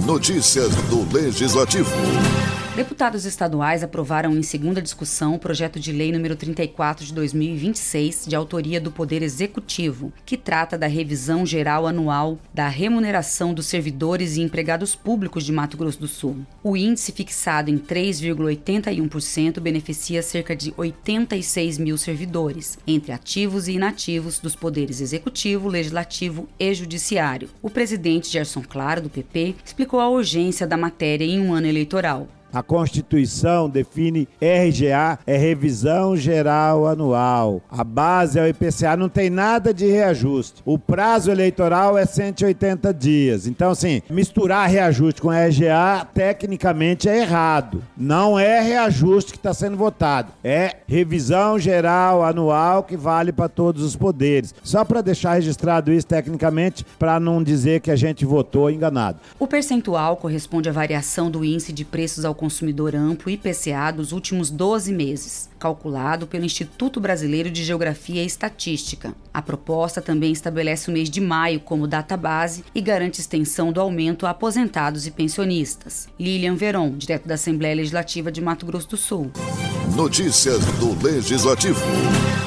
Notícias do Legislativo. Deputados estaduais aprovaram em segunda discussão o projeto de lei número 34 de 2026, de autoria do Poder Executivo, que trata da revisão geral anual da remuneração dos servidores e empregados públicos de Mato Grosso do Sul. O índice fixado em 3,81% beneficia cerca de 86 mil servidores, entre ativos e inativos dos poderes Executivo, Legislativo e Judiciário. O presidente Gerson Claro, do PP, explicou a urgência da matéria em um ano eleitoral. A Constituição define RGA, é revisão geral anual. A base é o IPCA, não tem nada de reajuste. O prazo eleitoral é 180 dias. Então, assim, misturar reajuste com RGA, tecnicamente é errado. Não é reajuste que está sendo votado. É revisão geral anual que vale para todos os poderes. Só para deixar registrado isso tecnicamente, para não dizer que a gente votou enganado. O percentual corresponde à variação do índice de preços ao consumidor amplo IPCA dos últimos 12 meses, calculado pelo Instituto Brasileiro de Geografia e Estatística. A proposta também estabelece o mês de maio como data base e garante extensão do aumento a aposentados e pensionistas. Lilian Veron, direto da Assembleia Legislativa de Mato Grosso do Sul. Notícias do Legislativo.